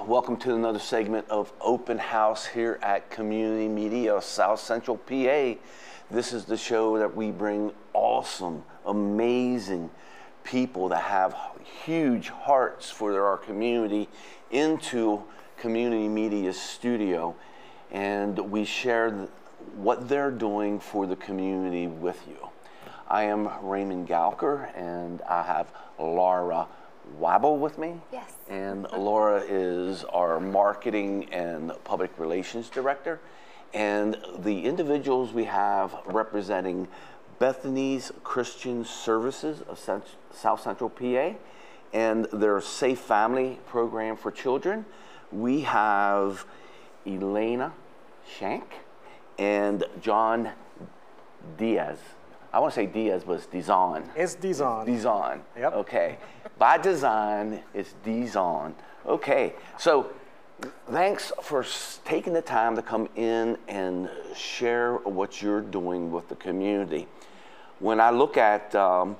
Welcome to another segment of Open House here at Community Media South Central PA. This is the show that we bring awesome, amazing people that have huge hearts for our community into Community Media's studio, and we share what they're doing for the community with you. I am Raymond Galker, and I have Laura Wabble with me. Yes. And Laura is our marketing and public relations director. And the individuals we have representing Bethany's Christian Services of South Central PA and their Safe Family program for children. We have Elena Shank and John Diaz. I want to say Diaz, but it's Dizon. It's Dizon. Dizon. Yep. Okay. By design, it's Dizon. Okay. So thanks for taking the time to come in and share what you're doing with the community. When I look at our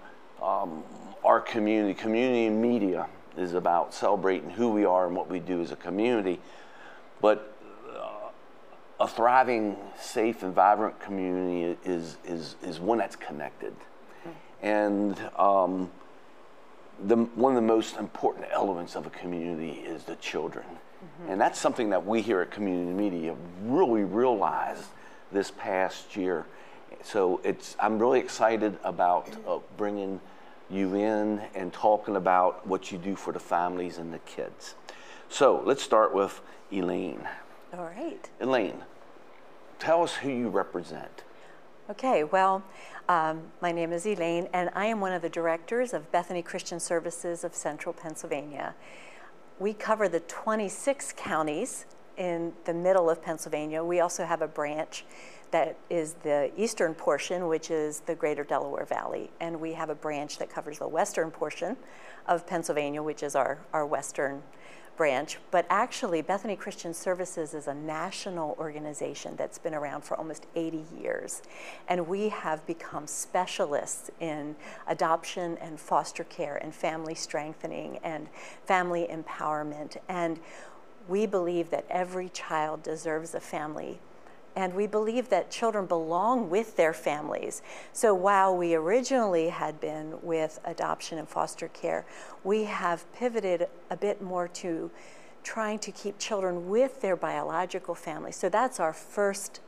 community media is about celebrating who we are and what we do as a community. But a thriving, safe, and vibrant community is one that's connected. And one of the most important elements of a community is the children. And that's something that we here at Community Media really realized this past year. So I'm really excited about bringing you in and talking about what you do for the families and the kids. So let's start with Elaine. All right. Elaine, tell us who you represent. Okay, well, my name is Elaine, and I am one of the directors of Bethany Christian Services of Central Pennsylvania. We cover the 26 counties in the middle of Pennsylvania. We also have a branch that is the eastern portion, which is the greater Delaware Valley, and we have a branch that covers the western portion of Pennsylvania, which is our western branch. But actually, Bethany Christian Services is a national organization that's been around for almost 80 years. And we have become specialists in adoption and foster care and family strengthening and family empowerment. And we believe that every child deserves a family. And we believe that children belong with their families. So while we originally had been with adoption and foster care, we have pivoted a bit more to trying to keep children with their biological family. So that's our first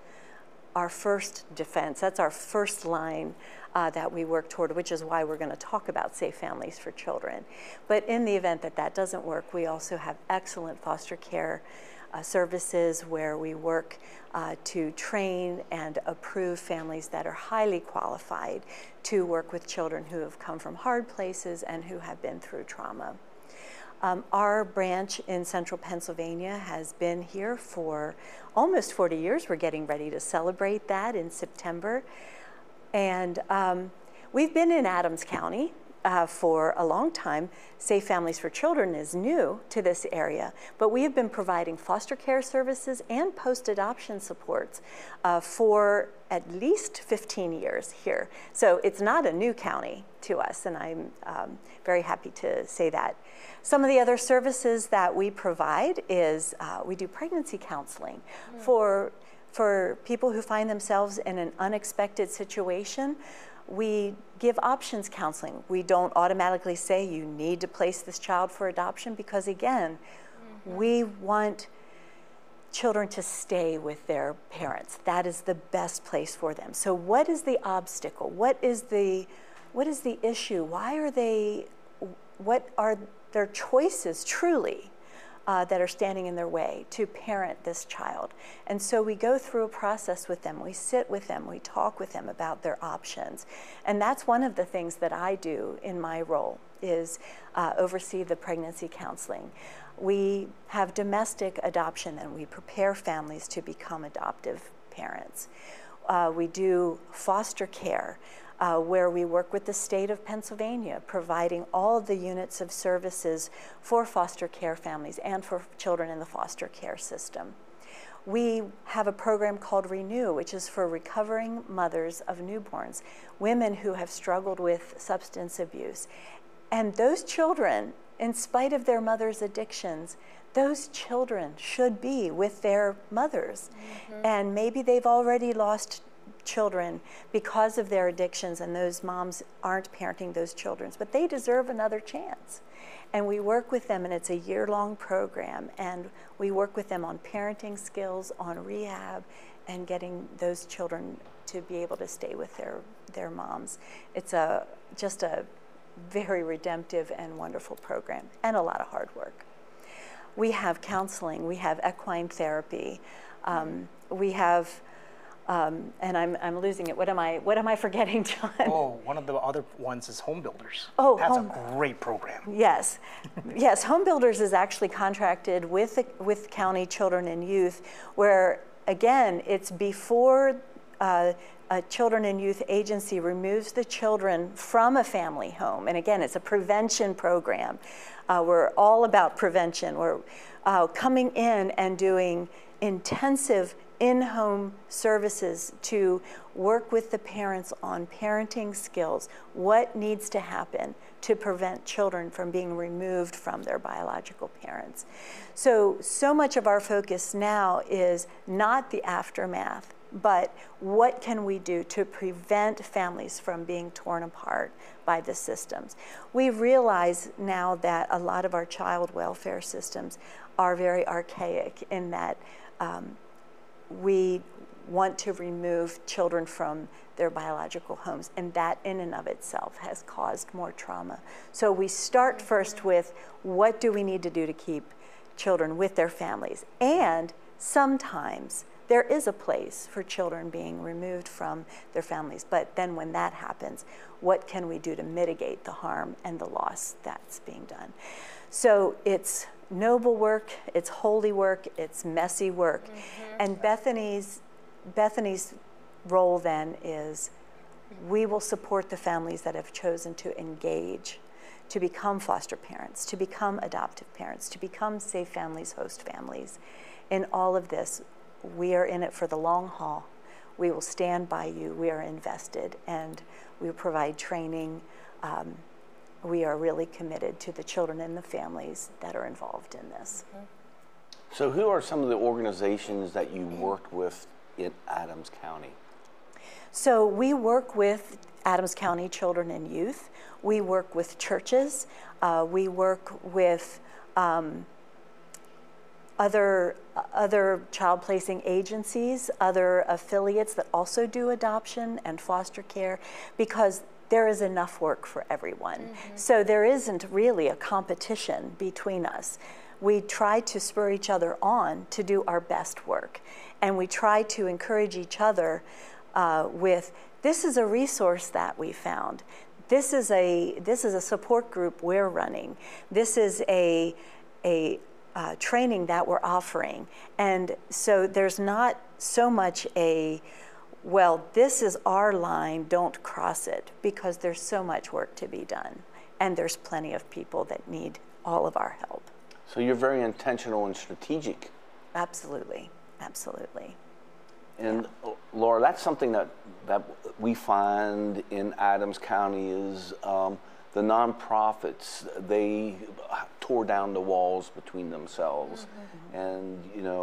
defense. That's our first line that we work toward, which is why we're going to talk about safe families for children. But in the event that that doesn't work, we also have excellent foster care services where we work to train and approve families that are highly qualified to work with children who have come from hard places and who have been through trauma. Our branch in central Pennsylvania has been here for almost 40 years. We're getting ready to celebrate that in September. And we've been in Adams County for a long time. Safe Families for Children is new to this area, but we have been providing foster care services and post-adoption supports for at least 15 years here. So it's not a new county to us, and I'm very happy to say that. Some of the other services that we provide is we do pregnancy counseling for people who find themselves in an unexpected situation. We give options counseling. We don't automatically say you need to place this child for adoption because, again, we want children to stay with their parents. That is the best place for them. So what is the obstacle? What is the issue? What are their choices truly that are standing in their way to parent this child? And so we go through a process with them. We sit with them. We talk with them about their options. And that's one of the things that I do in my role is oversee the pregnancy counseling. We have domestic adoption and we prepare families to become adoptive parents. We do foster care, where we work with the state of Pennsylvania, providing all of the units of services for foster care families and for children in the foster care system. We have a program called Renew, which is for recovering mothers of newborns, women who have struggled with substance abuse. And those children, in spite of their mother's addictions, those children should be with their mothers. And maybe they've already lost children because of their addictions, and those moms aren't parenting those children, but they deserve another chance. And we work with them, and it's a year-long program, and we work with them on parenting skills, on rehab, and getting those children to be able to stay with their moms. It's just a very redemptive and wonderful program, and a lot of hard work. We have counseling, we have equine therapy, we have, and I'm losing it. What am I forgetting, John? Oh, one of the other ones is Home Builders. Oh, that's a great program. Yes, yes. Home Builders is actually contracted with County Children and Youth, where again it's before a children and youth agency removes the children from a family home. And again, it's a prevention program. We're all about prevention. We're coming in and doing intensive in-home services to work with the parents on parenting skills, what needs to happen to prevent children from being removed from their biological parents. So much of our focus now is not the aftermath, but what can we do to prevent families from being torn apart by the systems? We realize now that a lot of our child welfare systems are very archaic in that we want to remove children from their biological homes, and that in and of itself has caused more trauma. So we start first with what do we need to do to keep children with their families, and sometimes there is a place for children being removed from their families, but then when that happens, what can we do to mitigate the harm and the loss that's being done? So it's noble work, it's holy work, it's messy work. And Bethany's role then is we will support the families that have chosen to engage, to become foster parents, to become adoptive parents, to become safe families, host families. In all of this, we are in it for the long haul. We will stand by you. We are invested, and we provide training. We are really committed to the children and the families that are involved in this. So who are some of the organizations that you work with in Adams County? So we work with Adams County Children and Youth. We work with churches. We work with other child placing agencies, other affiliates that also do adoption and foster care, because there is enough work for everyone. So there isn't really a competition between us. We try to spur each other on to do our best work, and we try to encourage each other with, this is a resource that we found. This is a support group we're running. This is a training that we're offering. And so there's not so much well, this is our line, don't cross it, because there's so much work to be done. And there's plenty of people that need all of our help. So you're very intentional and strategic. Absolutely, absolutely. And Laura, that's something that we find in Adams County is the nonprofits, they tore down the walls between themselves. And,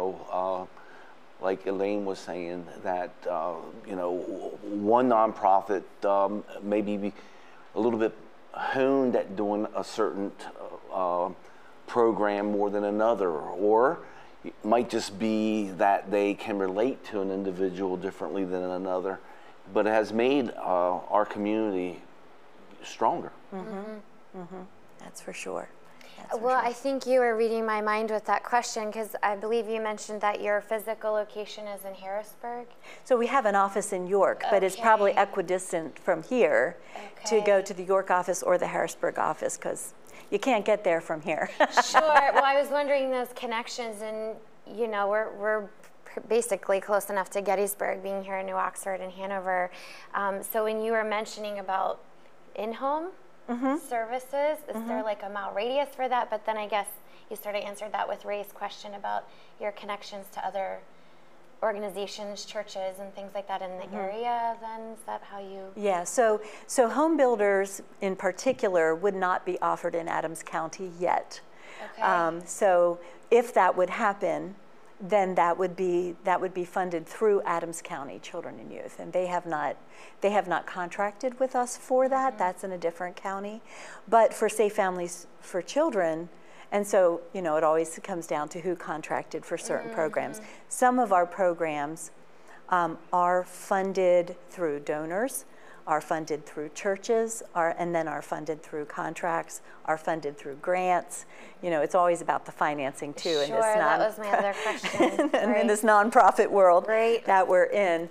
like Elaine was saying, that, one nonprofit maybe be a little bit honed at doing a certain program more than another, or it might just be that they can relate to an individual differently than another, but it has made our community stronger. That's for sure. I think you were reading my mind with that question, because I believe you mentioned that your physical location is in Harrisburg. So we have an office in York, but it's probably equidistant from here to go to the York office or the Harrisburg office, because you can't get there from here. Sure. Well, I was wondering those connections, and we're basically close enough to Gettysburg, being here in New Oxford and Hanover. So when you were mentioning about in-home services, is there like a mile radius for that? But then I guess you sort of answered that with Ray's question about your connections to other organizations, churches, and things like that in the area. Then is that how you? Yeah. So Home Builders in particular would not be offered in Adams County yet. Okay. So if that would happen, then that would be funded through Adams County Children and Youth, and they have not contracted with us for that. That's in a different county. But for Safe Families for Children, and so it always comes down to who contracted for certain programs. Some of our programs are funded through donors, are funded through churches, and then are funded through contracts, are funded through grants. It's always about the financing too. Sure, that was my other question. And in this nonprofit world that we're in.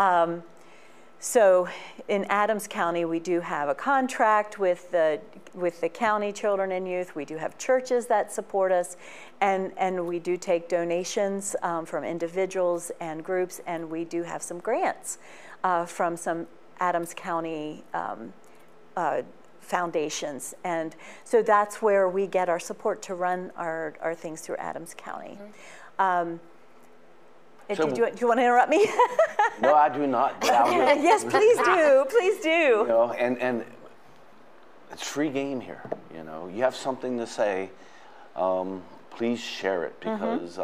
So in Adams County, we do have a contract with the county Children and Youth. We do have churches that support us, and we do take donations from individuals and groups, and we do have some grants from some Adams County foundations. And so that's where we get our support to run our things through Adams County. So- do you want to interrupt me? No, I do not. But I will. Yes, please do. Please do. And it's free game here. You have something to say, please share it, because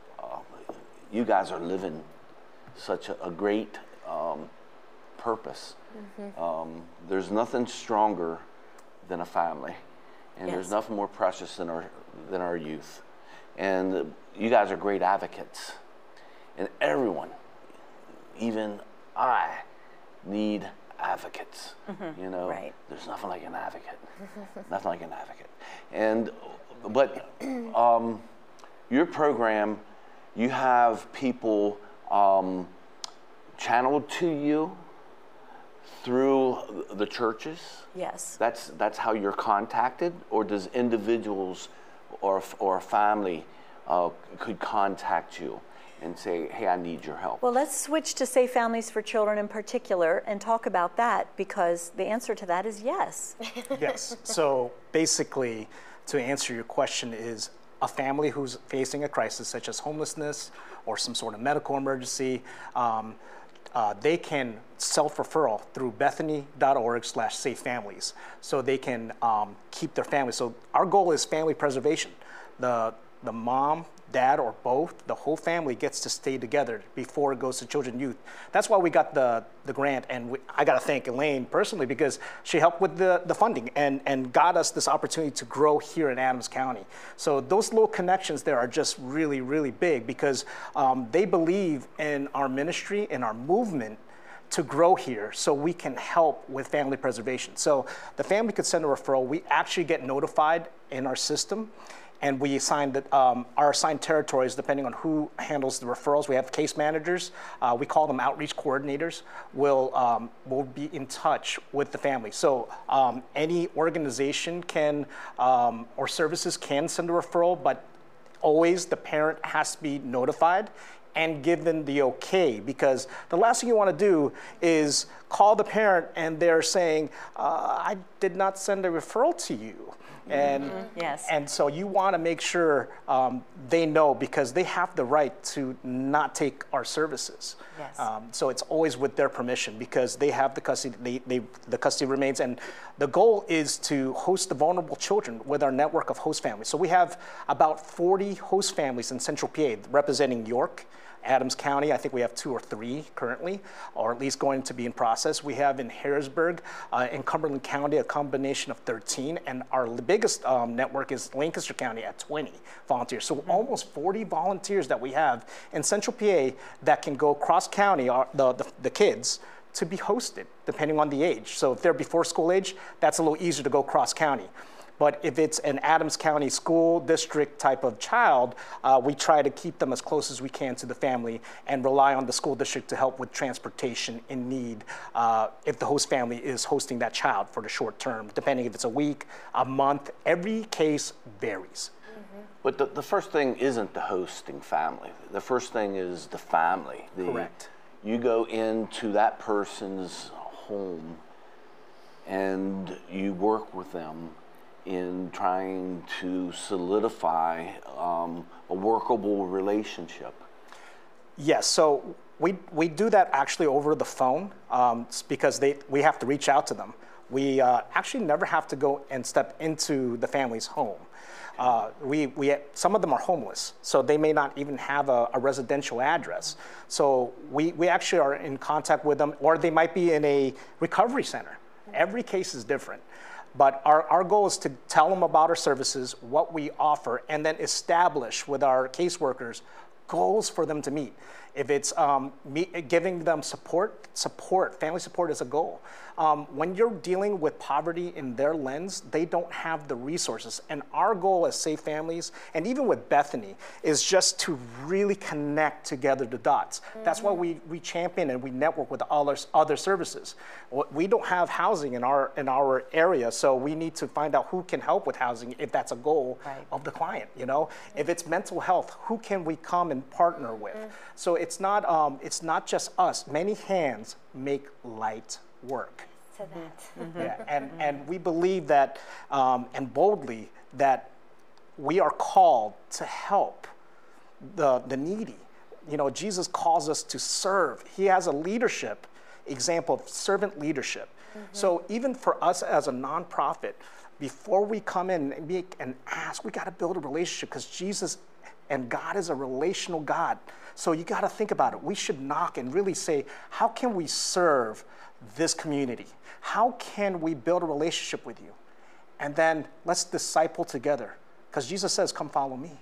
you guys are living such a great purpose. There's nothing stronger than a family, and there's nothing more precious than our youth. And you guys are great advocates. And everyone, even I, need advocates. Right. There's nothing like an advocate. Nothing like an advocate. But your program, you have people channeled to you through the churches. Yes. That's how you're contacted, or does individuals or a family could contact you and say, hey, I need your help? Well, let's switch to Safe Families for Children in particular and talk about that, because the answer to that is yes. Yes. So basically, to answer your question, is a family who's facing a crisis such as homelessness or some sort of medical emergency, they can self-referral through bethany.org/safefamilies, so they can keep their family. So our goal is family preservation. The mom, dad, or both, the whole family gets to stay together before it goes to Children and Youth. That's why we got the grant, and I got to thank Elaine personally, because she helped with the funding and got us this opportunity to grow here in Adams County. So those little connections there are just really, really big, because they believe in our ministry and our movement to grow here, so we can help with family preservation. So the family could send a referral. We actually get notified in our system, and we assign our assigned territories depending on who handles the referrals. We have case managers. We call them outreach coordinators. Will be in touch with the family. So any organization can or services can send a referral, but always the parent has to be notified and given the okay, because the last thing you want to do is call the parent and they're saying, I did not send a referral to you. And Yes. and so you want to make sure they know, because they have the right to not take our services. Yes. So it's always with their permission, because they have the custody. The custody remains, and the goal is to host the vulnerable children with our network of host families. So we have about 40 host families in Central PA representing York, Adams County. I think we have 2 or 3 currently, or at least going to be in process. We have in Harrisburg, in Cumberland County, a combination of 13, and our biggest network is Lancaster County at 20 volunteers. So almost 40 volunteers that we have in Central PA that can go cross county, the kids, to be hosted, depending on the age. So if they're before school age, that's a little easier to go cross county. But if it's an Adams County school district type of child, we try to keep them as close as we can to the family and rely on the school district to help with transportation in need if the host family is hosting that child for the short term, depending if it's a week, a month. Every case varies. But the first thing isn't the hosting family. The first thing is the family. Correct. You go into that person's home and you work with them in trying to solidify a workable relationship. Yes, so we do that actually over the phone because we have to reach out to them. We actually never have to go and step into the family's home. Some of them are homeless, so they may not even have a residential address. So we actually are in contact with them, or they might be in a recovery center. Every case is different. But our goal is to tell them about our services, what we offer, and then establish with our caseworkers goals for them to meet. If it's giving them support, family support is a goal. When you're dealing with poverty in their lens, they don't have the resources. And our goal as Safe Families, and even with Bethany, is just to really connect together the dots. That's why we champion and we network with all our other services. We don't have housing in our area, so we need to find out who can help with housing if that's a goal of the client. If it's mental health, who can we come and partner with? So it's not just us. Many hands make light work. To that. Yeah, and we believe that, and boldly, that we are called to help the needy. Jesus calls us to serve. He has a leadership example of servant leadership. So even for us as a nonprofit, before we come in and ask, we got to build a relationship, because Jesus and God is a relational God. So you got to think about it. We should knock and really say, how can we serve this community? How can we build a relationship with you? And then let's disciple together, because Jesus says, come follow me.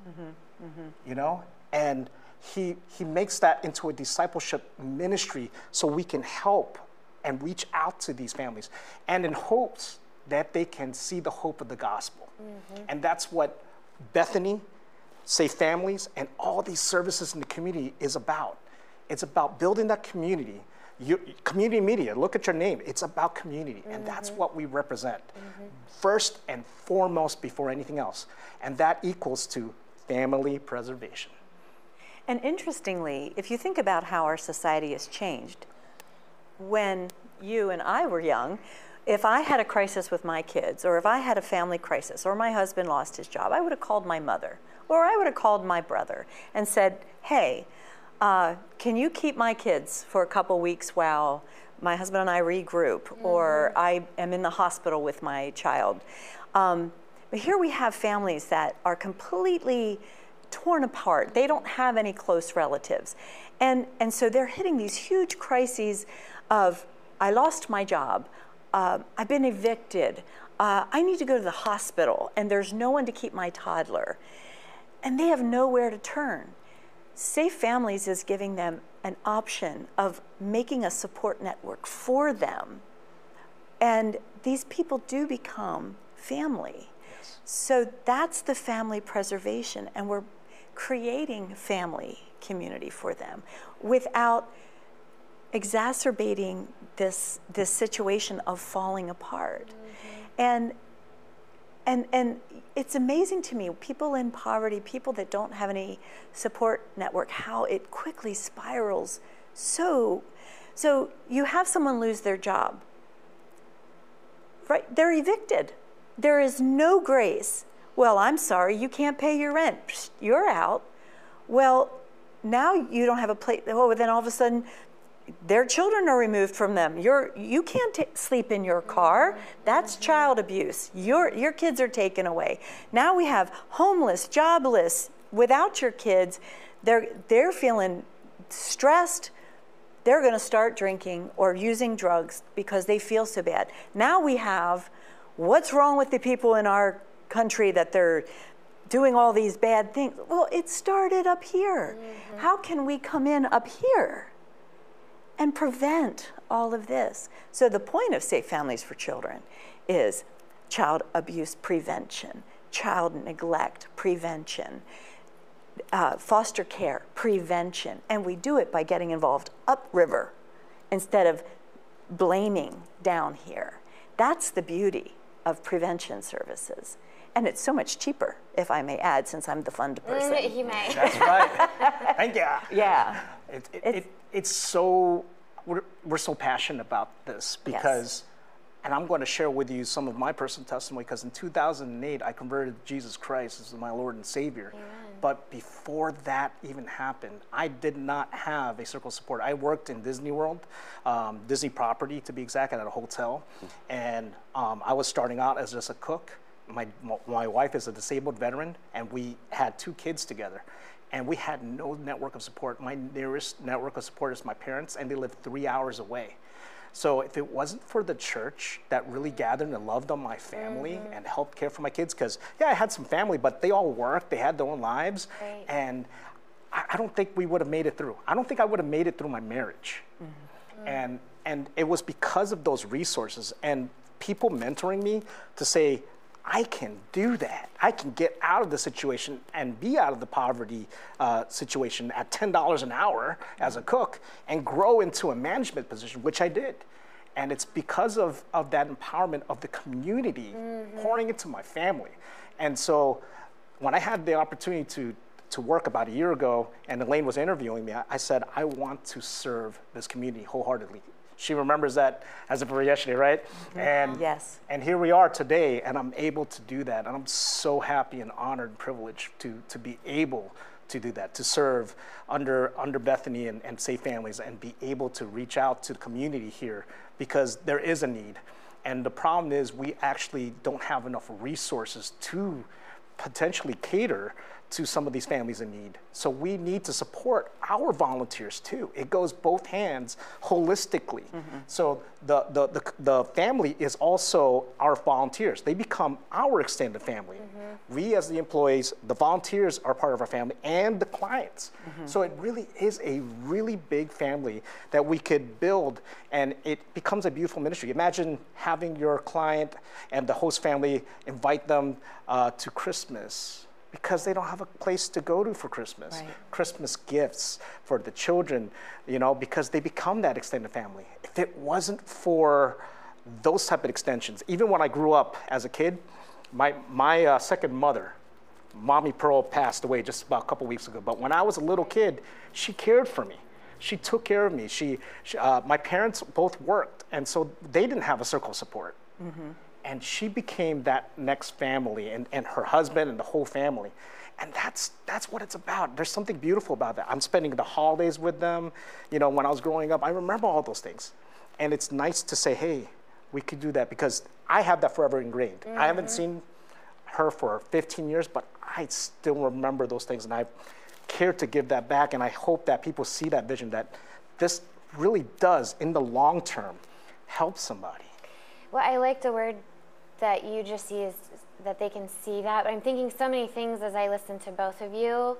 And he makes that into a discipleship ministry so we can help and reach out to these families, and in hopes that they can see the hope of the gospel. And that's what Bethany, Safe Families, and all these services in the community is about. It's about building that community. Community media, look at your name. It's about community, and that's what we represent. First and foremost before anything else. And that equals to family preservation. And interestingly, if you think about how our society has changed, when you and I were young, if I had a crisis with my kids, or if I had a family crisis, or my husband lost his job, I would have called my mother, or I would have called my brother and said, hey, can you keep my kids for a couple weeks while my husband and I regroup, or I am in the hospital with my child? But here we have families that are completely torn apart. They don't have any close relatives. And so they're hitting these huge crises of, I lost my job, I've been evicted, I need to go to the hospital, and there's no one to keep my toddler. And they have nowhere to turn. Safe Families is giving them an option of making a support network for them. And these people do become family. Yes. So that's the family preservation, and we're creating family community for them without exacerbating this situation of falling apart. And it's amazing to me, people in poverty, people that don't have any support network, how it quickly spirals. So you have someone lose their job, right? They're evicted. There is no grace. Well, I'm sorry, you can't pay your rent. Psst, you're out. Well, now you don't have a place. Oh, then all of a sudden, their children are removed from them. You can't sleep in your car. That's child abuse. Your kids are taken away. Now we have homeless, jobless, without your kids. They're feeling stressed. They're going to start drinking or using drugs because they feel so bad. Now we have, what's wrong with the people in our country that they're doing all these bad things? Well, it started up here. How can we come in up here and prevent all of this? So the point of Safe Families for Children is child abuse prevention, child neglect prevention, foster care prevention, and we do it by getting involved upriver instead of blaming down here. That's the beauty of prevention services. And it's so much cheaper, if I may add, since I'm the fund person. He may. That's right. Thank you. Yeah. It's so, we're so passionate about this because, and I'm going to share with you some of my personal testimony, because in 2008, I converted to Jesus Christ as my Lord and Savior. Amen. But before that even happened, I did not have a circle of support. I worked in Disney World, Disney property to be exact, at a hotel. And I was starting out as just a cook. my wife is a disabled veteran, and we had 2 kids together. And we had no network of support. My nearest network of support is my parents, and they live 3 hours away. So if it wasn't for the church that really gathered and loved on my family and helped care for my kids, because I had some family, but they all worked, they had their own lives, and I don't think we would have made it through. I don't think I would have made it through my marriage. And it was because of those resources and people mentoring me to say, I can do that. I can get out of the situation and be out of the poverty situation at $10 an hour as a cook and grow into a management position, which I did. And it's because of that empowerment of the community pouring into my family. And so when I had the opportunity to work about a year ago and Elaine was interviewing me, I said, I want to serve this community wholeheartedly. She remembers that as of yesterday, right? And yes. And here we are today, and I'm able to do that. And I'm so happy and honored and privileged to be able to do that, to serve under Bethany and Safe Families, and be able to reach out to the community here, because there is a need. And the problem is we actually don't have enough resources to potentially cater to some of these families in need. So we need to support our volunteers too. It goes both hands holistically. So the family is also our volunteers. They become our extended family. We as the employees, the volunteers are part of our family, and the clients. So it really is a really big family that we could build, and it becomes a beautiful ministry. Imagine having your client and the host family invite them to Christmas, because they don't have a place to go to for Christmas. Right. Christmas gifts for the children, because they become that extended family. If it wasn't for those type of extensions, even when I grew up as a kid, my second mother, Mommy Pearl, passed away just about a couple weeks ago. But when I was a little kid, she cared for me. She took care of me. My parents both worked, and so they didn't have a circle of support. And she became that next family, and her husband and the whole family. And that's what it's about. There's something beautiful about that. I'm spending the holidays with them. When I was growing up, I remember all those things. And it's nice to say, hey, we could do that, because I have that forever ingrained. I haven't seen her for 15 years, but I still remember those things, and I care to give that back. And I hope that people see that vision, that this really does, in the long term, help somebody. Well, I like the word that you just used, that they can see that. I'm thinking so many things as I listen to both of you.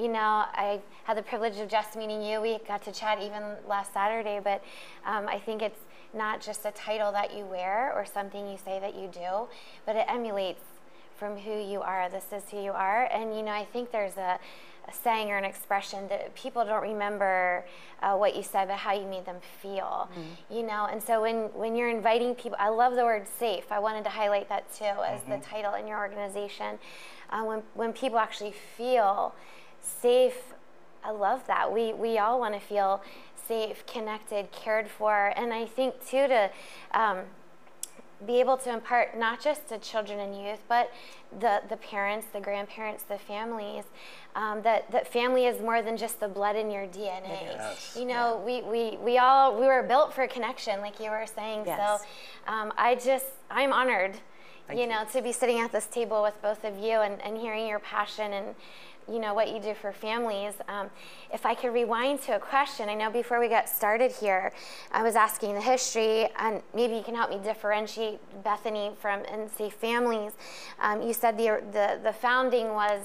I had the privilege of just meeting you. We got to chat even last Saturday, but I think it's not just a title that you wear or something you say that you do, but it emulates from who you are. This is who you are. And, I think there's a saying or an expression that people don't remember what you said, but how you made them feel, and so when you're inviting people, I love the word safe. I wanted to highlight that too as the title in your organization. When people actually feel safe, I love that. We all want to feel safe, connected, cared for, and I think too to be able to impart not just to children and youth, but the parents, the grandparents, the families, that family is more than just the blood in your DNA. Yes. We were built for connection, like you were saying. Yes. So I'm honored, to be sitting at this table with both of you and hearing your passion and what you do for families. If I could rewind to a question, I know before we got started here, I was asking the history, and maybe you can help me differentiate Bethany from Safe Families. You said the founding was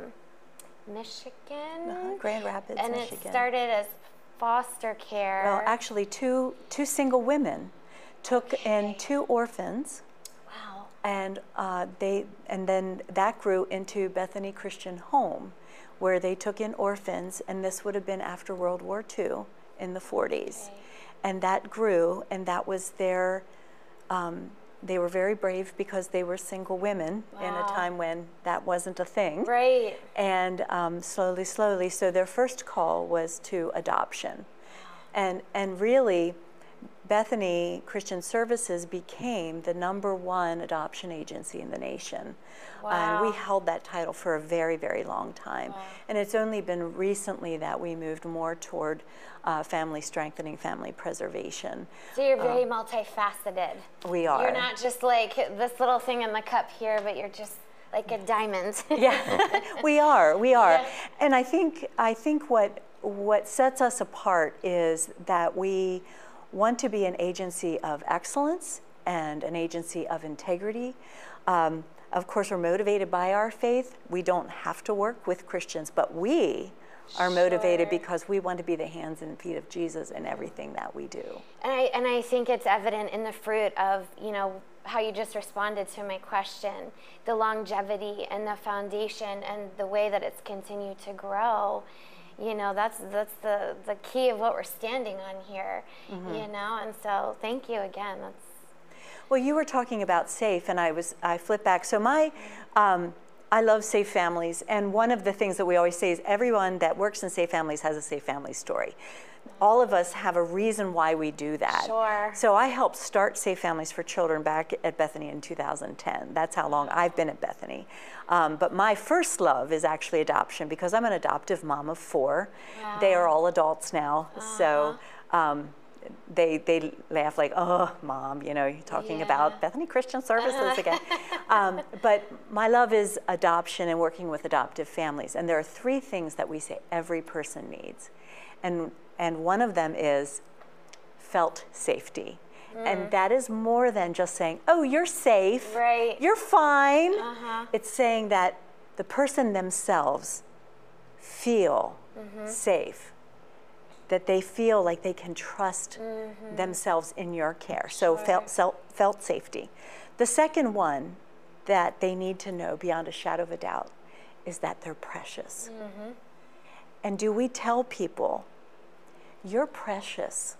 Michigan? Grand Rapids, and Michigan. It started as foster care. Well, actually, two single women took in 2 orphans. Wow. And then that grew into Bethany Christian Home, where they took in orphans, and this would have been after World War II in the 40s. Okay. And that grew, and that was their, they were very brave because they were single women in a time when that wasn't a thing. Right. And slowly, so their first call was to adoption. And really, Bethany Christian Services became the #1 adoption agency in the nation. Wow. And we held that title for a very, very long time. Wow. And it's only been recently that we moved more toward family strengthening, family preservation. So you're very multifaceted. We are. You're not just like this little thing in the cup here, but you're just like a diamond. Yeah, we are. Yeah. And I think what sets us apart is that we want to be an agency of excellence and an agency of integrity. Of course, we're motivated by our faith. We don't have to work with Christians, but we are motivated Sure. because we want to be the hands and feet of Jesus in everything that we do. And I think it's evident in the fruit of, how you just responded to my question, the longevity and the foundation and the way that it's continued to grow. That's the key of what we're standing on here, and so thank you again. Well, you were talking about SAFE, and I flipped back. So I love Safe Families, and one of the things that we always say is everyone that works in Safe Families has a Safe Family story. All of us have a reason why we do that. Sure. So I helped start Safe Families for Children back at Bethany in 2010. That's how long I've been at Bethany. But my first love is actually adoption because I'm an adoptive mom of 4. Wow. They are all adults now, so they laugh like, oh, Mom, you're talking about Bethany Christian Services again. But my love is adoption and working with adoptive families. And there are 3 things that we say every person needs. And one of them is felt safety. And that is more than just saying, oh, you're safe, Right. you're fine. It's saying that the person themselves feel safe, that they feel like they can trust themselves in your care. So felt safety. The second one that they need to know beyond a shadow of a doubt is that they're precious. And do we tell people, you're precious?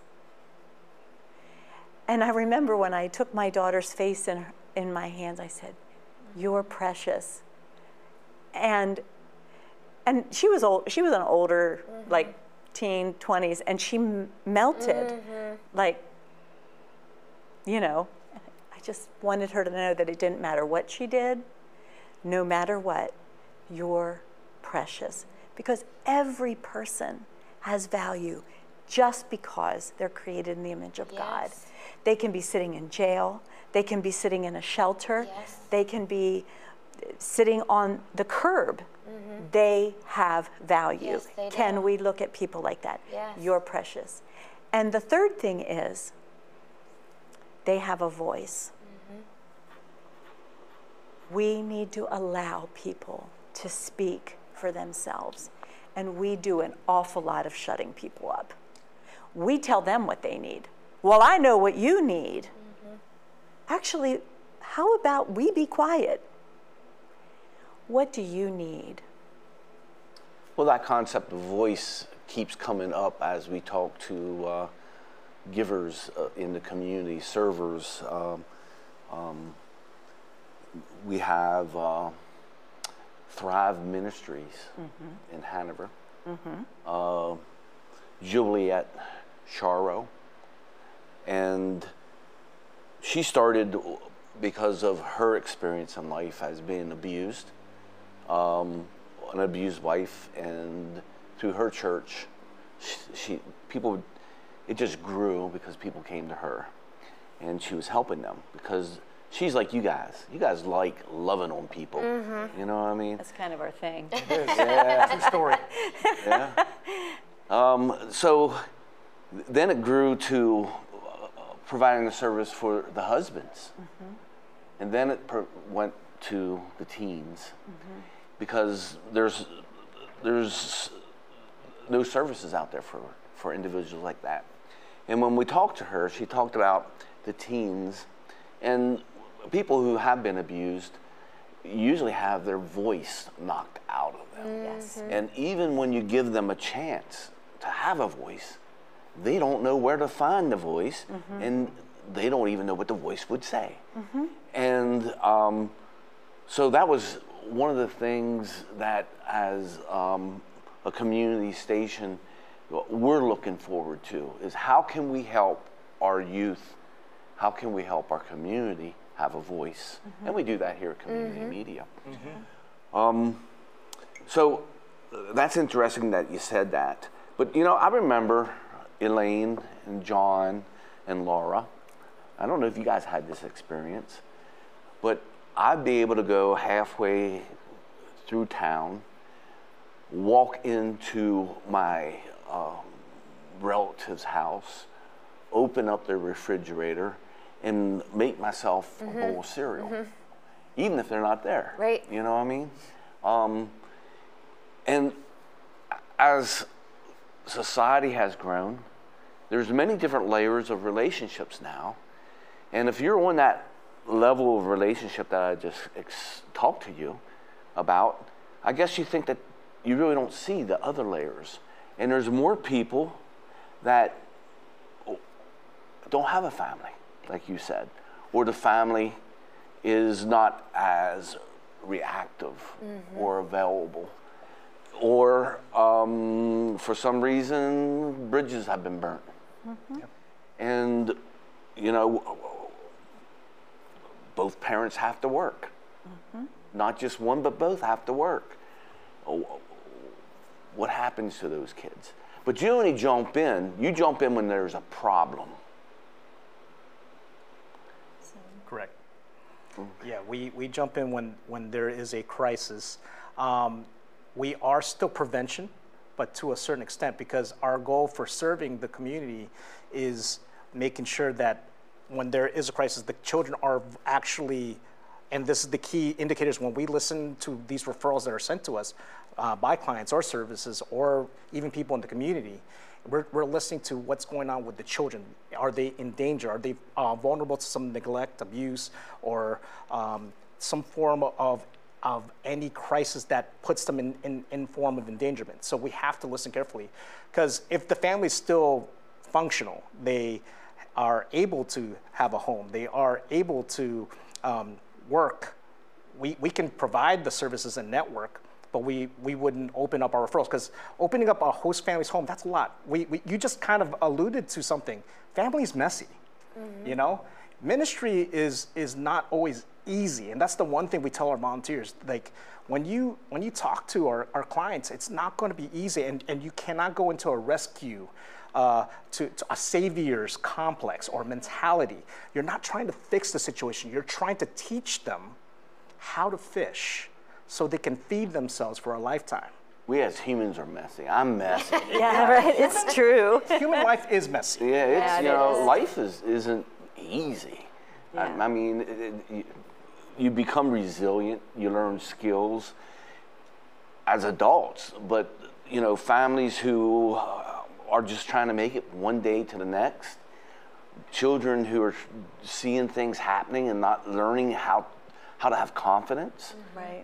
And I remember when I took my daughter's face in my hands, I said, you're precious. And she was old. She was an older, like teen, 20s, and she melted. Like, I just wanted her to know that it didn't matter what she did, no matter what, you're precious. Because every person has value just because they're created in the image of God. They can be sitting in jail. They can be sitting in a shelter. They can be sitting on the curb. They have value. Yes, they do. Can we look at people like that? Yes. You're precious. And the third thing is they have a voice. We need to allow people to speak for themselves. And we do an awful lot of shutting people up. We tell them what they need. Well, I know what you need. Actually, how about we be quiet? What do you need? Well, that concept of voice keeps coming up as we talk to givers in the community, servers. We have Thrive Ministries in Hanover, Juliet Charo, and she started because of her experience in life as being abused, an abused wife, and through her church, it just grew because people came to her, and she was helping them because she's like you guys. You guys like loving on people. You know what I mean? That's kind of our thing. That's the story. Yeah. So then it grew to providing a service for the husbands. And then it went to the teens because there's no services out there for individuals like that. And when we talked to her, she talked about the teens and people who have been abused usually have their voice knocked out of them. Yes. And even when you give them a chance to have a voice, they don't know where to find the voice, and they don't even know what the voice would say. And so that was one of the things that as a community station we're looking forward to is how can we help our youth? How can we help our community have a voice? And we do that here at Community Media. So that's interesting that you said that. But I remember Elaine and John and Laura. I don't know if you guys had this experience, but I'd be able to go halfway through town, walk into my relative's house, open up their refrigerator, and make myself a bowl of cereal, even if they're not there. Right. You know what I mean? And as society has grown, there's many different layers of relationships now. And if you're on that level of relationship that I just talked to you about, I guess you think that you really don't see the other layers. And there's more people that don't have a family, like you said, or the family is not as reactive or available, or for some reason bridges have been burnt. And both parents have to work. Not just one, but both have to work. What happens to those kids? But you only jump in when there's a problem. Correct. Yeah, we jump in when there is a crisis. We are still prevention, but to a certain extent, because our goal for serving the community is making sure that when there is a crisis, the children are actually, and this is the key indicators when we listen to these referrals that are sent to us by clients or services or even people in the community, we're listening to what's going on with the children. Are they in danger? Are they vulnerable to some neglect, abuse, or some form of any crisis that puts them in form of endangerment? So we have to listen carefully, because if the family is still functional, they are able to have a home, they are able to work, we can provide the services and network, but we wouldn't open up our referrals, because opening up a host family's home, that's a lot. You just kind of alluded to something. Family's messy, Ministry is not always easy, and that's the one thing we tell our volunteers. Like, when you talk to our clients, it's not going to be easy, and you cannot go into a rescue to a savior's complex or mentality. You're not trying to fix the situation. You're trying to teach them how to fish so they can feed themselves for a lifetime. We as humans are messy. I'm messy. Yeah, right. It's true. Human life is messy. Yeah, it is. Life isn't easy. Yeah. I mean, you become resilient. You learn skills as adults, but families who are just trying to make it one day to the next, children who are seeing things happening and not learning how to have confidence, Right.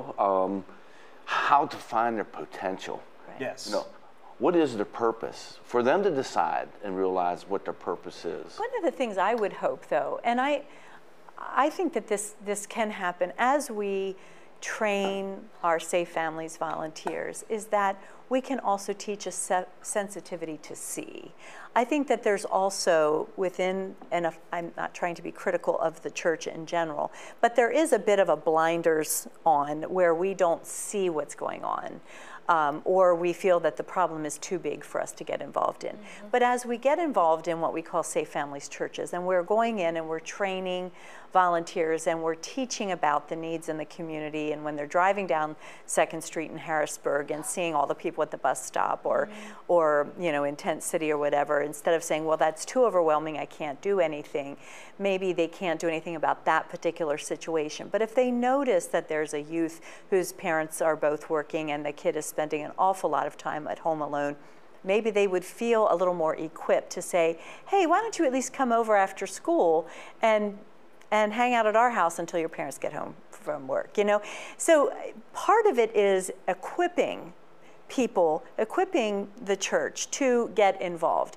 How to find their potential. Right. Yes. What is their purpose? For them to decide and realize what their purpose is. One of the things I would hope, though, and I think that this can happen as we train our Safe Families volunteers, is that we can also teach a sensitivity to see. I think that there's also within, and I'm not trying to be critical of the church in general, but there is a bit of a blinders on where we don't see what's going on. Or we feel that the problem is too big for us to get involved in. But as we get involved in what we call Safe Families churches, and we're going in and we're training volunteers and we're teaching about the needs in the community, and when they're driving down 2nd Street in Harrisburg and seeing all the people at the bus stop or in Tent City or whatever, instead of saying, well, that's too overwhelming, I can't do anything, maybe they can't do anything about that particular situation. But if they notice that there's a youth whose parents are both working and the kid is spending an awful lot of time at home alone, maybe they would feel a little more equipped to say, hey, why don't you at least come over after school and hang out at our house until your parents get home from work, So part of it is equipping people, equipping the church to get involved.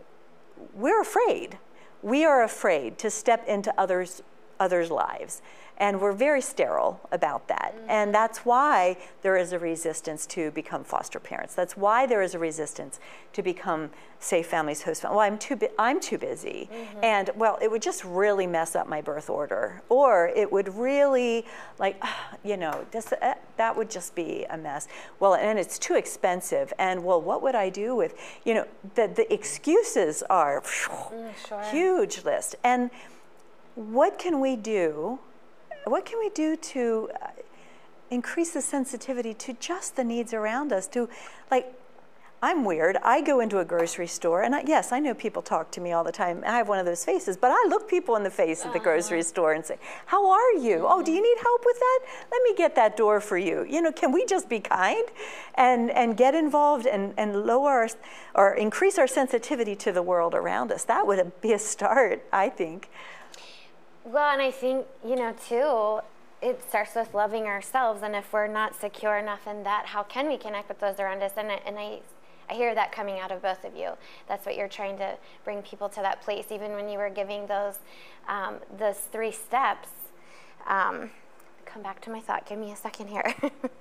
We're afraid. We are afraid to step into others' lives. And we're very sterile about that. And that's why there is a resistance to become foster parents. That's why there is a resistance to become Safe Families host families. Well, I'm too busy. And well, it would just really mess up my birth order. Or it would really, like, that would just be a mess. Well, and it's too expensive. And well, what would I do with, the excuses are huge list. And what can we do? What can we do to increase the sensitivity to just the needs around us? I'm weird. I go into a grocery store, and yes, I know people talk to me all the time. I have one of those faces, but I look people in the face at the grocery store and say, "How are you? Oh, do you need help with that? Let me get that door for you." Can we just be kind and get involved and lower or increase our sensitivity to the world around us? That would be a start, I think. Well, and I think, too, it starts with loving ourselves. And if we're not secure enough in that, how can we connect with those around us? And I hear that coming out of both of you. That's what you're trying to bring people to that place. Even when you were giving those 3 steps, come back to my thought. Give me a second here.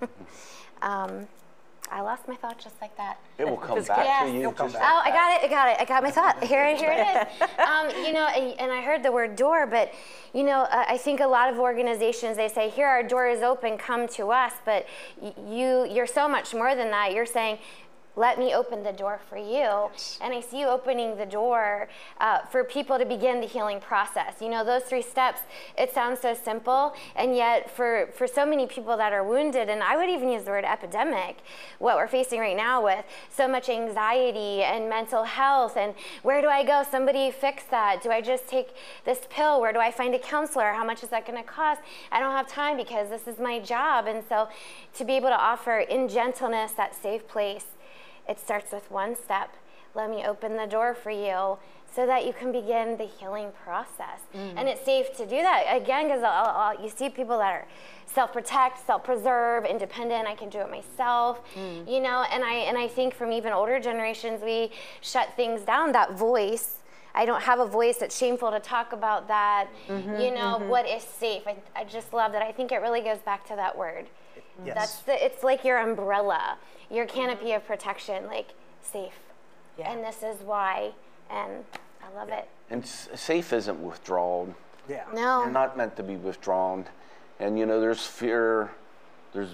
I lost my thought just like that. It will come back to you. Oh, I got it. I got my thought. Here it is. And I heard the word door, but, I think a lot of organizations, they say, here, our door is open, come to us. But you're so much more than that. You're saying, let me open the door for you. Yes. And I see you opening the door for people to begin the healing process. Those 3 steps, it sounds so simple, and yet for so many people that are wounded, and I would even use the word epidemic, what we're facing right now with so much anxiety and mental health, and where do I go? Somebody fix that. Do I just take this pill? Where do I find a counselor? How much is that going to cost? I don't have time because this is my job. And so to be able to offer in gentleness that safe place, it starts with 1 step. Let me open the door for you so that you can begin the healing process. And it's safe to do that, again, because you see people that are self-protect, self-preserve, independent. I can do it myself, and I think from even older generations, we shut things down, that voice. I don't have a voice. It's shameful to talk about that. What is safe? I just love that. I think it really goes back to that word. Yes. It's like your umbrella, your canopy of protection, like safe. Yeah. And this is why, and I love it. And safe isn't withdrawn. Yeah. No. You're not meant to be withdrawn. And there's fear. There's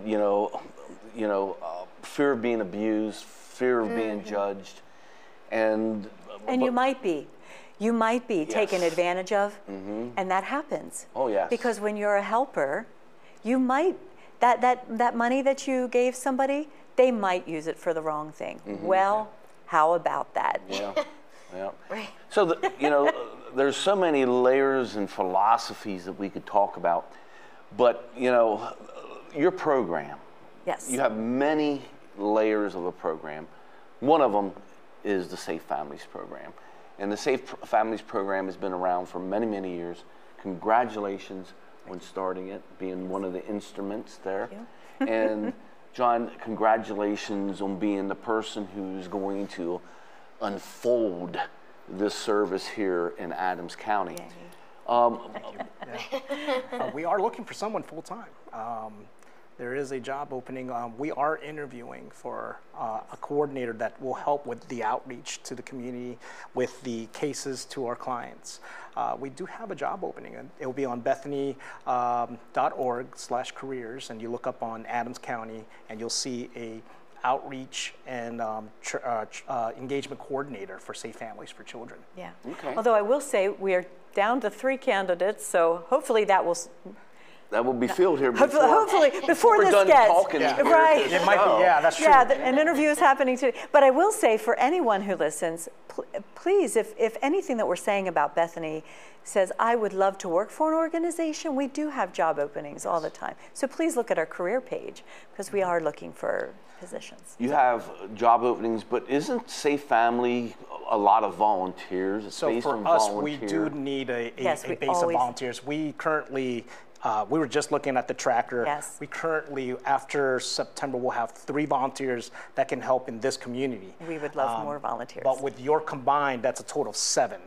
fear of being abused, fear of being judged, and you might be. Yes. taken advantage of, and that happens. Oh yes. Because when you're a helper, you might that money that you gave somebody, they might use it for the wrong thing. Well, how about that? Yeah. Right. So there's so many layers and philosophies that we could talk about, but your program. Yes. You have many layers of a program. One of them is the Safe Families program. And the Safe Families program has been around for many, many years. Congratulations on starting it, being one of the instruments there. Thank you. And John, congratulations on being the person who's going to unfold this service here in Adams County. We are looking for someone full-time. There is a job opening. We are interviewing for a coordinator that will help with the outreach to the community, with the cases to our clients. We do have a job opening, and it will be on Bethany.org/careers, and you look up on Adams County, and you'll see a outreach and engagement coordinator for Safe Families for Children. Yeah. Okay. Although I will say we are down to 3 candidates, so hopefully that will be filled here before, hopefully before we're this done gets talking. Yeah. right. It might be, yeah, that's true. Yeah, an interview is happening today. But I will say for anyone who listens, please, if anything that we're saying about Bethany says, I would love to work for an organization, we do have job openings all the time. So please look at our career page, because we are looking for positions. You have job openings, but isn't Safe Family a lot of volunteers? It's So based for on us, volunteer. we do need a Yes, we base of always- volunteers. We currently, we were just looking at the tracker. Yes. We currently, after September, will have 3 volunteers that can help in this community. We would love more volunteers. But with your combined, that's a total of 7.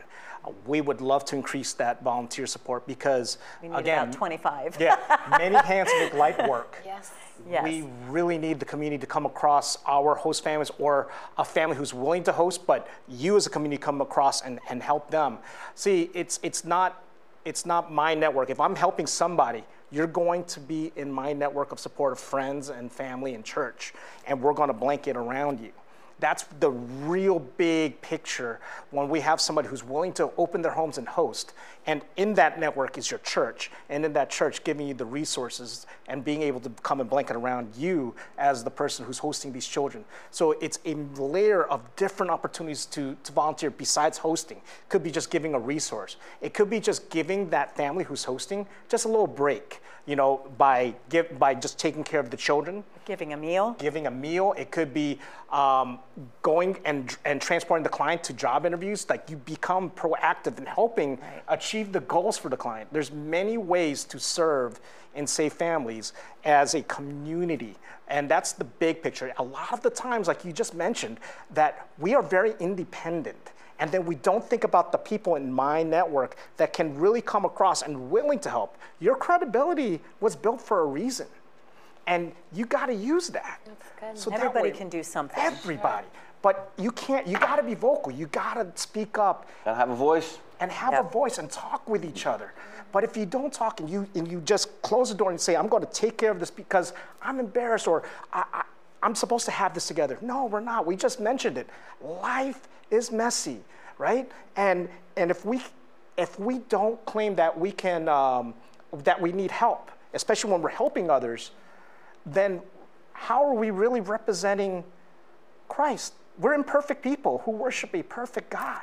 We would love to increase that volunteer support because, We need again, about 25. yeah, many hands make light work. Yes. Yes. We really need the community to come across our host families or a family who's willing to host, but you as a community come across and help them. See, it's not my network. If I'm helping somebody, you're going to be in my network of support of friends and family and church, and we're going to blanket around you. That's the real big picture when we have somebody who's willing to open their homes and host. And in that network is your church. And in that church, giving you the resources and being able to come and blanket around you as the person who's hosting these children. So it's a layer of different opportunities to volunteer besides hosting. Could be just giving a resource. It could be just giving that family who's hosting just a little break, by just taking care of the children. Giving a meal. Giving a meal. It could be going and transporting the client to job interviews. Like, you become proactive in helping achieve the goals for the client. There's many ways to serve and save families as a community. And that's the big picture. A lot of the times, like you just mentioned, that we are very independent. And then we don't think about the people in my network that can really come across and willing to help. Your credibility was built for a reason. And you got to use that. That's good. So that Everybody way- can do something. Everybody. But you got to be vocal. You got to speak up Gotta have a voice. and have a voice and talk with each other. But if you don't talk and you just close the door and say, I'm going to take care of this because I'm embarrassed, or I'm supposed to have this together. No, we're not. We just mentioned it. Life is messy, right? And if we don't claim that we can that we need help, especially when we're helping others, then how are we really representing Christ? We're imperfect people who worship a perfect God.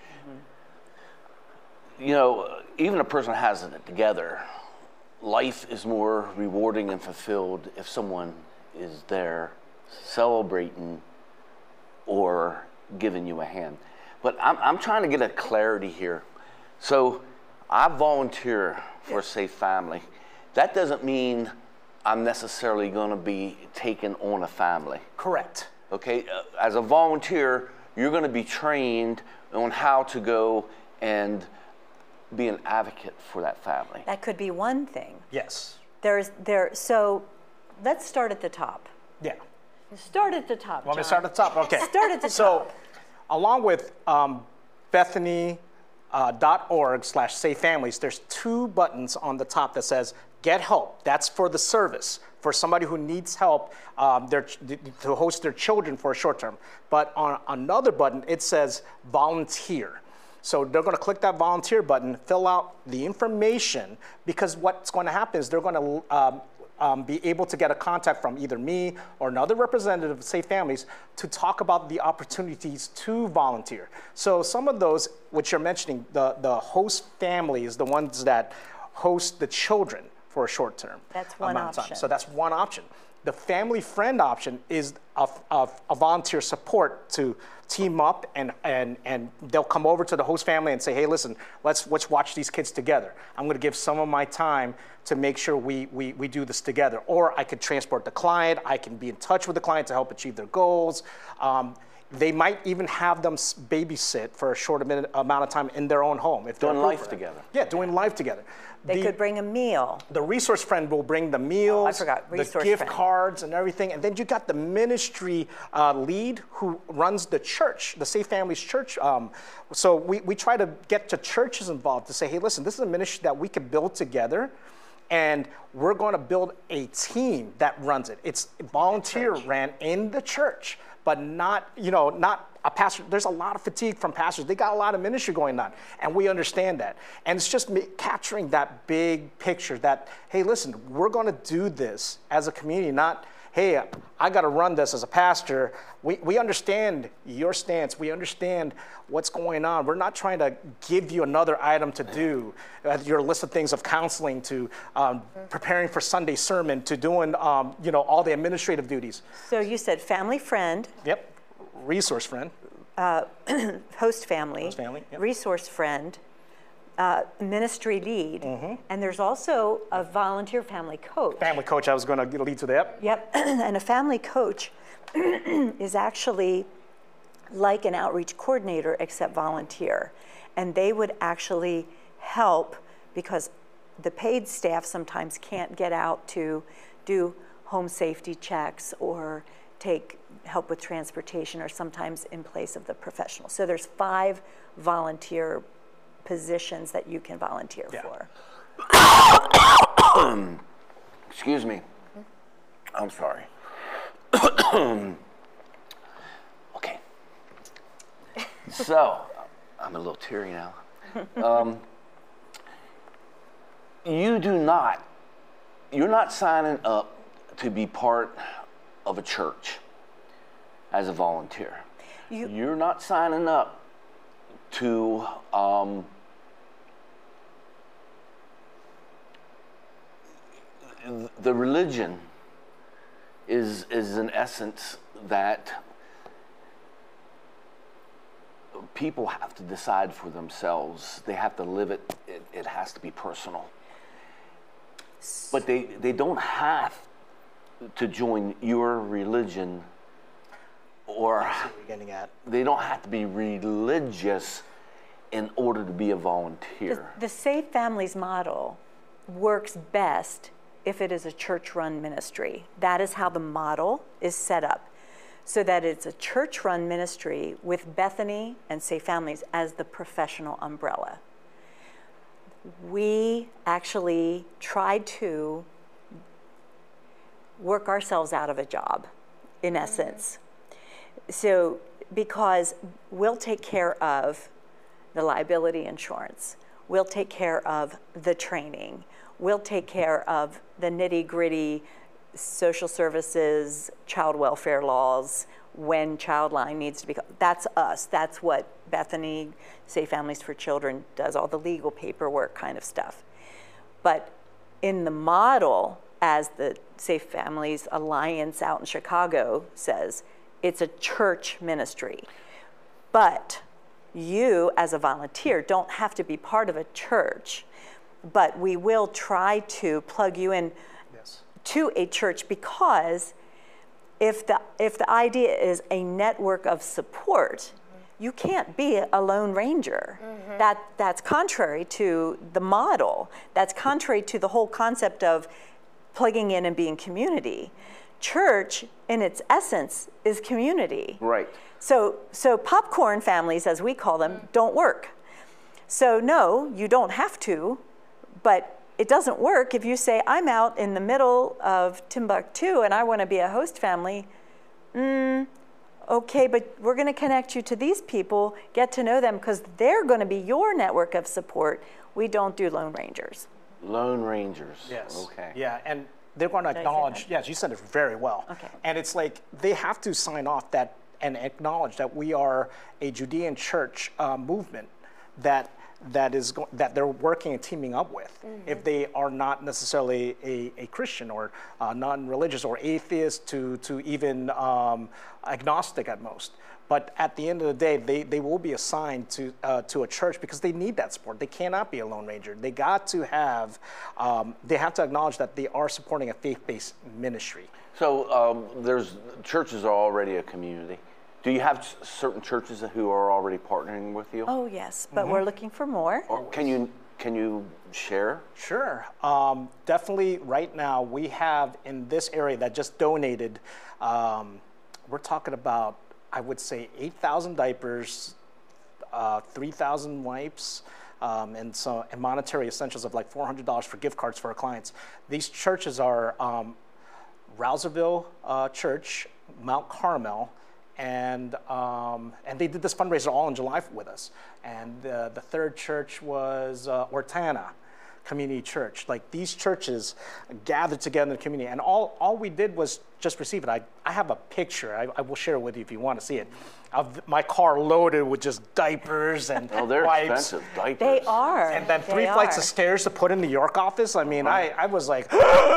Even a person has it together, life is more rewarding and fulfilled if someone is there celebrating or giving you a hand. But I'm trying to get a clarity here. So I volunteer for Safe Family. That doesn't mean I'm necessarily going to be taking on a family. Correct. Okay, as a volunteer, you're going to be trained on how to go and be an advocate for that family. That could be one thing. Yes. So let's start at the top. Yeah. Start at the top. Want me to John. start at the top? Okay. Start at the So, top. along with Bethany.org/Save Families, there's 2 buttons on the top that says Get Help. That's for the service, for somebody who needs help to host their children for a short term. But on another button, it says Volunteer. So they're going to click that volunteer button, fill out the information, because what's going to happen is they're going to be able to get a contact from either me or another representative of Safe Families to talk about the opportunities to volunteer. So some of those, which you're mentioning, the host families, the ones that host the children for a short term. That's one amount of time. option. So that's one option. The family friend option is a volunteer support to team up and they'll come over to the host family and say, hey, listen, let's watch these kids together. I'm going to give some of my time to make sure we do this together. Or I could transport the client. I can be in touch with the client to help achieve their goals. They might even have them babysit for a short amount of time in their own home. If Doing they're life together. Yeah, doing life together. They could bring a meal. The resource friend will bring the meals, I forgot, the resource gift friend. cards and everything. And then you got the ministry lead who runs the church, the Safe Families Church. So we try to get to churches involved to say, hey, listen, this is a ministry that we can build together. And we're going to build a team that runs it. It's volunteer ran in the church, but not a pastor. There's a lot of fatigue from pastors. They got a lot of ministry going on, and we understand that. And it's just capturing that big picture that, hey, listen, we're going to do this as a community, not, hey, I got to run this as a pastor. We understand your stance. We understand what's going on. We're not trying to give you another item to do, your list of things of counseling to preparing for Sunday sermon to doing, all the administrative duties. So you said family friend, Yep. Resource friend. host family, Yep. resource friend, ministry lead, and there's also a volunteer family coach. Family coach, I was going to lead to that. Yep, and a family coach is actually like an outreach coordinator except volunteer. and they would actually help because the paid staff sometimes can't get out to do home safety checks or take help with transportation or sometimes in place of the professional. So there's 5 volunteer positions that you can volunteer for. Excuse me. I'm sorry. Okay. So, I'm a little teary now. You're not signing up to be part of a church as a volunteer. You're not signing up to the religion is in essence that people have to decide for themselves. They have to live it. It has to be personal. But they don't have to join your religion, or they don't have to be religious in order to be a volunteer. The Safe Families model works best if it is a church-run ministry. That is how the model is set up, so that it's a church-run ministry with Bethany and Safe Families as the professional umbrella. We actually tried to work ourselves out of a job, in essence. So, because we'll take care of the liability insurance, we'll take care of the training, we'll take care of the nitty-gritty social services, child welfare laws, when Childline needs to be, that's us. That's what Bethany, Safe Families for Children does, all the legal paperwork kind of stuff. But in the model, as the Safe Families Alliance out in Chicago says, it's a church ministry. But you, as a volunteer, don't have to be part of a church, but we will try to plug you in to a church, because if the idea is a network of support, you can't be a lone ranger. That's contrary to the model. That's contrary to the whole concept of plugging in and being community. Church, in its essence, is community. Right. So popcorn families, as we call them, don't work. So no, you don't have to, but it doesn't work if you say, I'm out in the middle of Timbuktu and I want to be a host family. Okay, but we're going to connect you to these people, get to know them, because they're going to be your network of support. We don't do Lone Rangers. Lone Rangers. Yes. Okay. Yeah, and they're going to acknowledge, yes, you said it very well. Okay. And it's like they have to sign off that and acknowledge that we are a Judean church movement that they're working and teaming up with. If they are not necessarily a Christian or non-religious or atheist to even agnostic at most. But at the end of the day, they will be assigned to a church because they need that support. They cannot be a Lone Ranger. They got to have, they have to acknowledge that they are supporting a faith-based ministry. So there's churches are already a community. Do you have certain churches who are already partnering with you? Oh yes, but we're looking for more. Or can you share? Sure. Definitely right now we have in this area that just donated, we're talking about, I would say 8,000 diapers, 3,000 wipes, and monetary essentials of like $400 for gift cards for our clients. These churches are Rouserville Church, Mount Carmel, and they did this fundraiser all in July with us. And the third church was Ortana Community Church. Like these churches gathered together in the community, and all we did was just receive it. I have a picture. I will share it with you if you want to see it. Of my car loaded with just diapers and they're wipes. expensive diapers. They are. And then 3 flights of stairs to put in the York office. I mean, I was like,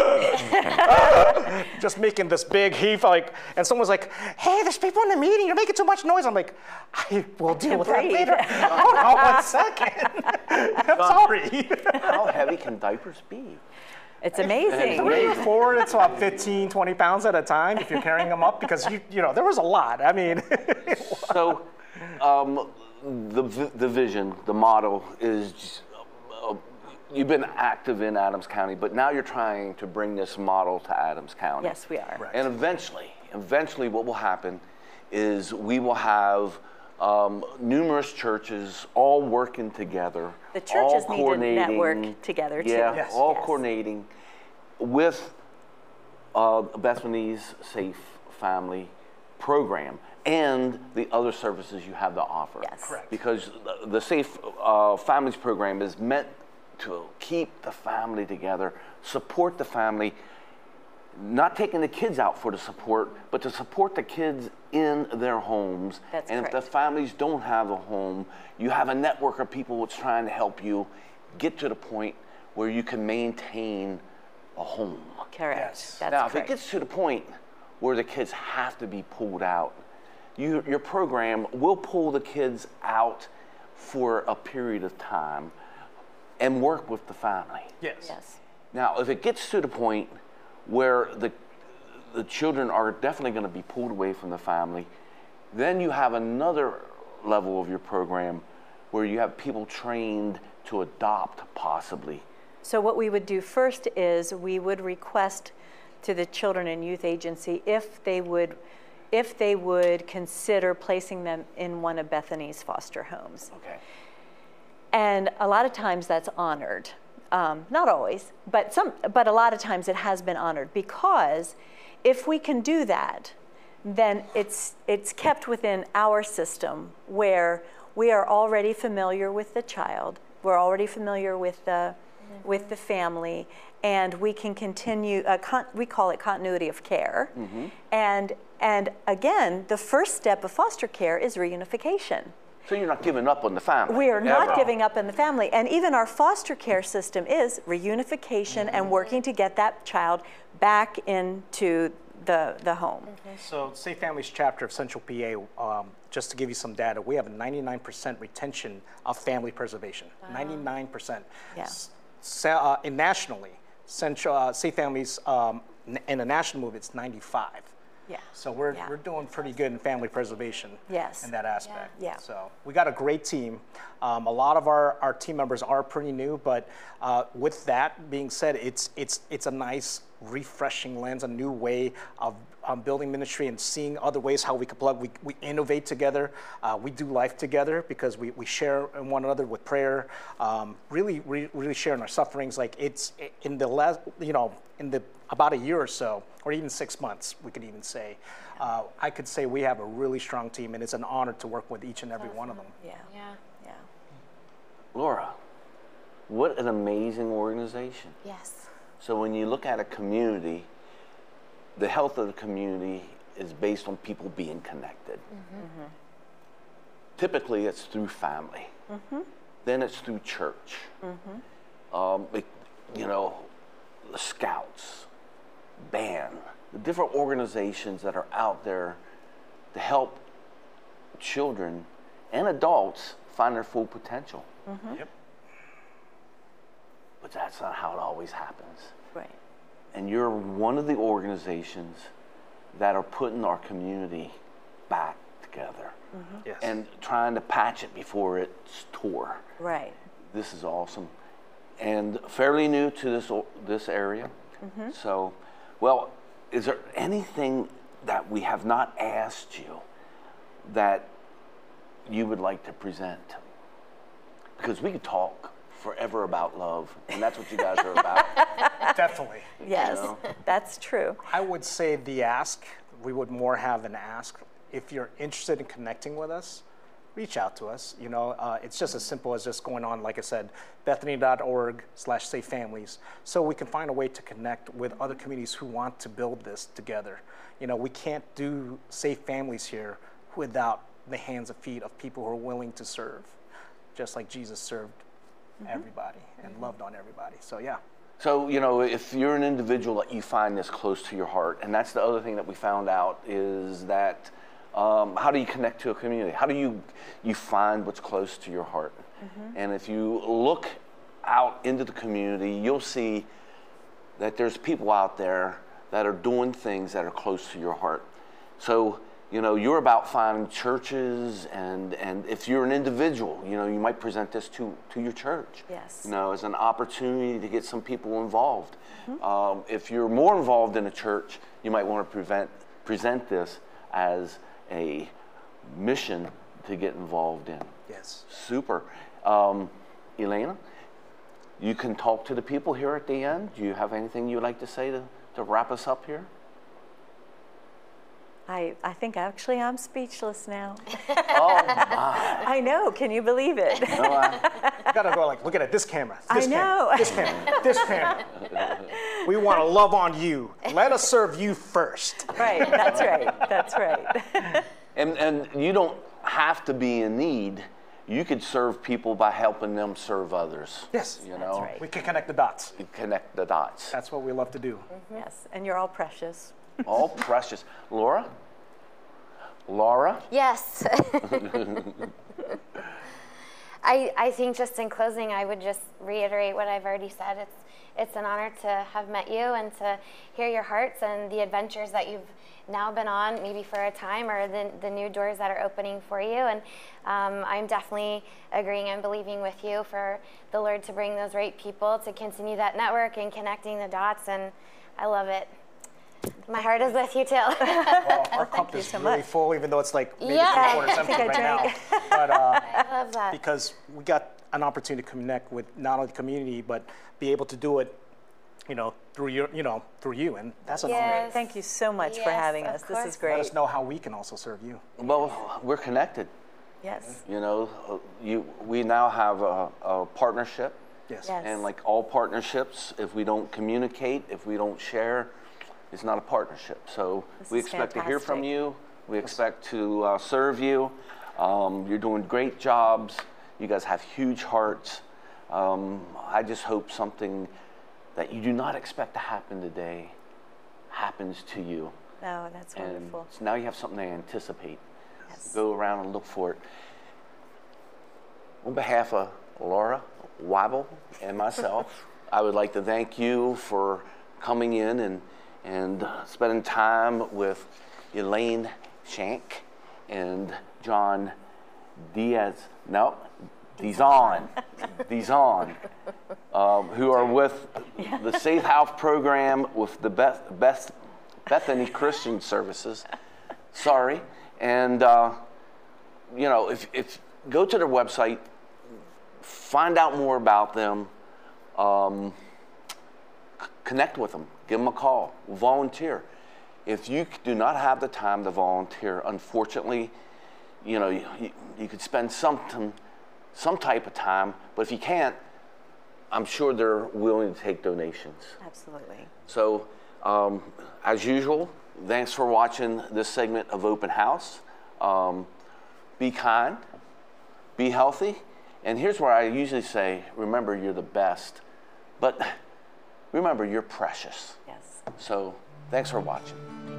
just making this big heave, like, and someone's like, hey, there's people in the meeting, you're making too much noise. I'm like, I will deal with that later. Hold on 1 second. I'm sorry. How heavy can diapers be? It's amazing. 3 or 4, it's about 15, 20 pounds at a time if you're carrying them up, because you know, there was a lot. I mean. So the vision, the model is, you've been active in Adams County, but now you're trying to bring this model to Adams County. Yes, we are. Right. And eventually what will happen is we will have numerous churches all working together. The churches all need to coordinating. network together too. Yeah, Yes. all Yes. coordinating with Bethany's Safe Family program and the other services you have to offer. Yes. Correct. Because the Safe Families program is meant to keep the family together, support the family, not taking the kids out for the support, but to support the kids in their homes. That's and if the correct. families don't have a home, you have a network of people that's trying to help you get to the point where you can maintain a home. Correct. Yes. That's Now, if correct. it gets to the point where the kids have to be pulled out, your program will pull the kids out for a period of time and work with the family. Yes. Yes. Now, if it gets to the point where the children are definitely going to be pulled away from the family, then you have another level of your program where you have people trained to adopt possibly. So what we would do first is we would request to the Children and Youth Agency if they would consider placing them in one of Bethany's foster homes. Okay. And a lot of times that's honored. Not always, but a lot of times it has been honored, because if we can do that, then it's kept within our system where we are already familiar with the child, we're already familiar with the family, and we can continue. We call it continuity of care. And again, the first step of foster care is reunification. So you're not giving up on the family. We are not ever. giving up on the family. And even our foster care system is reunification and working to get that child back into the home. So Safe Families chapter of Central PA, just to give you some data, we have a 99% retention of family preservation. 99%. Yeah. And nationally, Safe Families in a national move, it's 95. Yeah. So we're Yeah. doing pretty good in family preservation. Yes. In that aspect. Yeah. So we got a great team. A lot of our team members are pretty new, but with that being said, it's a nice refreshing lens, a new way of building ministry and seeing other ways how we could plug. We innovate together. We do life together because we share one another with prayer. Really sharing our sufferings. Like it's in the last, in the about a year or so, or even 6 months, we could even say. I could say we have a really strong team, and it's an honor to work with each and every one of them. Yeah. Yeah. Yeah. Laura, what an amazing organization. Yes. So when you look at a community, the health of the community is based on people being connected. Typically, it's through family. Then it's through church. The Scouts, band, the different organizations that are out there to help children and adults find their full potential. Yep. But that's not how it always happens. Right. And you're one of the organizations that are putting our community back together Yes. and trying to patch it before it's tore. Right. This is awesome. And fairly new to this area. So, well, is there anything that we have not asked you that you would like to present? Because we could talk forever about love, and that's what you guys are about. Definitely. Yes, know? that's true. I would say the ask, we would more have an ask. If you're interested in connecting with us, reach out to us. It's just as simple as just going on, like I said, bethany.org/safefamilies, so we can find a way to connect with other communities who want to build this together. We can't do Safe Families here without the hands and feet of people who are willing to serve, just like Jesus served everybody and loved on everybody. So yeah. So, if you're an individual that you find this close to your heart, and that's the other thing that we found out is that how do you connect to a community? How do you find what's close to your heart? And if you look out into the community, you'll see that there's people out there that are doing things that are close to your heart. So You know, you're about finding churches, and if you're an individual, you know, you might present this to your church. Yes. You know, as an opportunity to get some people involved. If you're more involved in a church, you might want to present this as a mission to get involved in. Yes. Super. Elena, you can talk to the people here at the end. Do you have anything you'd like to say to wrap us up here? I think actually I'm speechless now. Oh, my. I know. Can you believe it? No, You gotta go like, look at it, this camera. I This know. Camera, this camera. This camera. We want to love on you. Let us serve you first. Right. That's right. That's right. and you don't have to be in need. You could serve people by helping them serve others. Yes. You know, right. We can connect the dots. You connect the dots. That's what we love to do. Yes. And you're all precious. All precious. Laura? Yes. I think just in closing, I would just reiterate what I've already said. It's an honor to have met you and to hear your hearts and the adventures that you've now been on, maybe for a time, or the new doors that are opening for you. And I'm definitely agreeing and believing with you for the Lord to bring those right people to continue that network and connecting the dots. And I love it. My heart is with you too. Well, our cup you is so really much. full, even though it's like maybe Yeah. 3/4 empty I right now. drank. But I love that. because we got an opportunity to connect with not only the community, but be able to do it, you know, through you, and that's an honor. Yes. Thank you so much for Yes, having of us. This course. is Let great. us know how we can also serve you. Well, we're connected. Yes. You know, we now have a partnership. Yes. Yes. And like all partnerships, if we don't communicate, if we don't share, it's not a partnership. So This we is expect to hear from fantastic. you. We expect to serve you. You're doing great jobs. You guys have huge hearts. I just hope something that you do not expect to happen today happens to you. Oh, that's And wonderful. so now you have something to anticipate. Yes. Go around and look for it. On behalf of Laura Weibel and myself, I would like to thank you for coming in and spending time with Elaine Shank and John Dizon, who are with the Safe House program with the Bethany Christian Services. Sorry. And, you know, if go to their website, find out more about them, connect with them, give them a call, volunteer. If you do not have the time to volunteer, unfortunately, you know, you could spend some type of time, but if you can't, I'm sure they're willing to take donations. Absolutely. So, as usual, thanks for watching this segment of Open House. Be kind, be healthy, and here's where I usually say, remember you're the best, but remember you're precious. Yes. So, thanks for watching.